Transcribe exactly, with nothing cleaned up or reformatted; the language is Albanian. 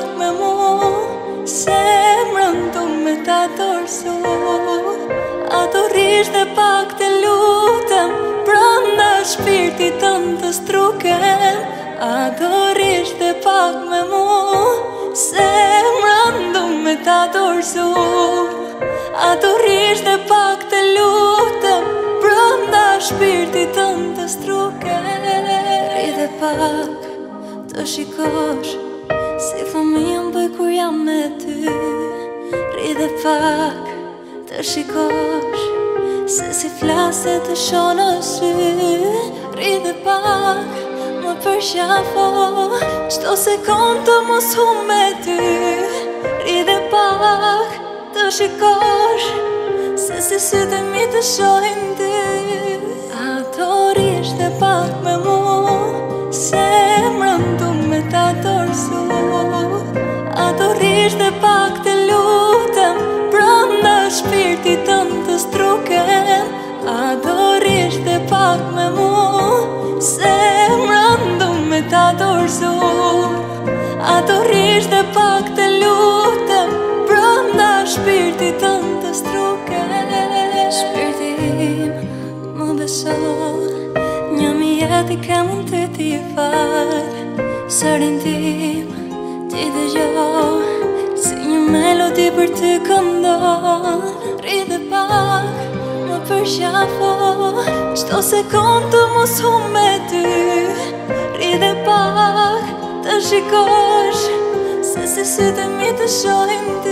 pak me mu, zemrën du me ta dorëzu. A do rish dhe pak të lutem, branda shpirtit tënd të strukem. A do rish dhe pak me mu, zemrën du me ta dorëzu. A do rish dhe pak të lutem, branda shpirtit tënd të strukem. Ri dhe pak të shikosh, si fëmijën bëj kur jam me ty. Ri dhe pak të shikosh, se si flase të shonë sy. Ri dhe pak më përshafo, qdo sekund të mos hum me ty. Ri dhe pak të shikosh, se si sytë mi të shohin ty. A do rish dhe pak me mu, zemrën du me ta dorëzu. A do rish dhe pak të lutem, branda shpirtit tënd të strukem. A do rish dhe pak me mu, zemrën du me ta dorëzu. A do rish dhe pak të lutem, branda shpirtit tënd të strukem. Shpirti im më beso, një mi jeti ke mund të t'i fal. Sërin tim ti dëgjo, si një melodi për të këndon. Ri dhe pak më përshafo, qdo sekund të mos hum me ty. Ri dhe pak të shikosh, se si sytë mi të shohin ty.